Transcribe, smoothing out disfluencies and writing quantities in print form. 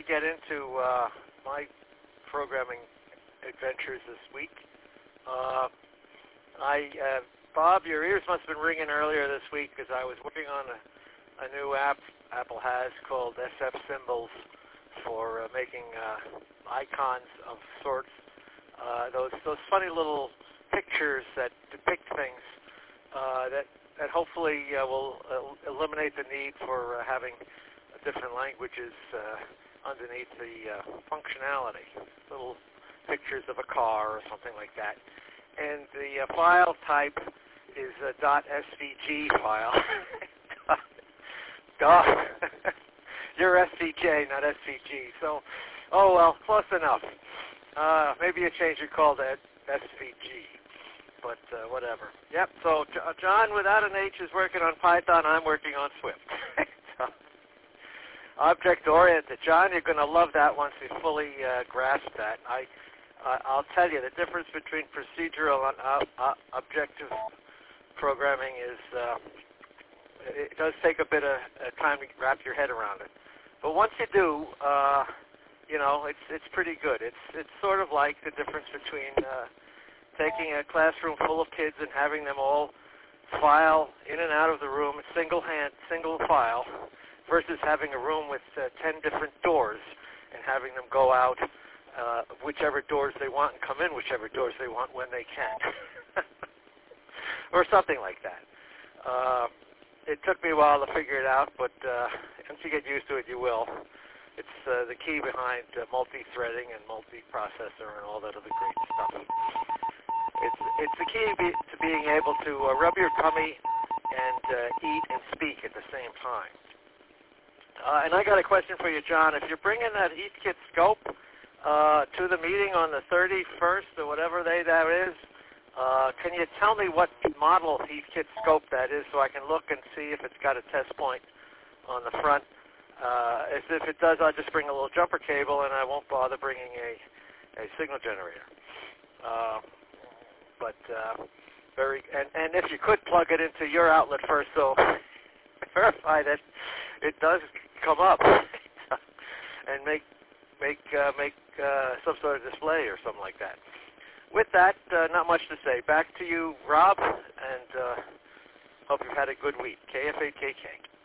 get into my programming adventures this week. Bob, your ears must have been ringing earlier this week because I was working on a new app Apple has called SF Symbols for making icons of sorts. Those funny little pictures that depict things that hopefully will eliminate the need for having different languages underneath the functionality. Little pictures of a car or something like that. And the file type is a .svg file. You're SVJ, not SVG. So, oh well, close enough. Maybe you change your call to SVG, but whatever. Yep, so John without an H is working on Python. I'm working on Swift. Object-oriented. John, you're going to love that once you fully grasp that. I'll tell you, the difference between procedural and objective programming is it does take a bit of time to wrap your head around it. But once you do, it's pretty good. It's sort of like the difference between taking a classroom full of kids and having them all file in and out of the room, single file, versus having a room with 10 different doors and having them go out whichever doors they want and come in whichever doors they want when they can. Or something like that. It took me a while to figure it out, but once you get used to it, you will. It's the key behind multi-threading and multi-processor and all that other great stuff. It's the key to being able to rub your tummy and eat and speak at the same time. And I got a question for you, John. If you're bringing that Heathkit scope to the meeting on the 31st or whatever day that is, can you tell me what model Heathkit scope that is so I can look and see if it's got a test point on the front? If it does, I'll just bring a little jumper cable and I won't bother bringing a signal generator. And if you could plug it into your outlet first, so verify that it does come up and make some sort of display or something like that. With that, not much to say. Back to you, Rob, and hope you've had a good week. KFAKK.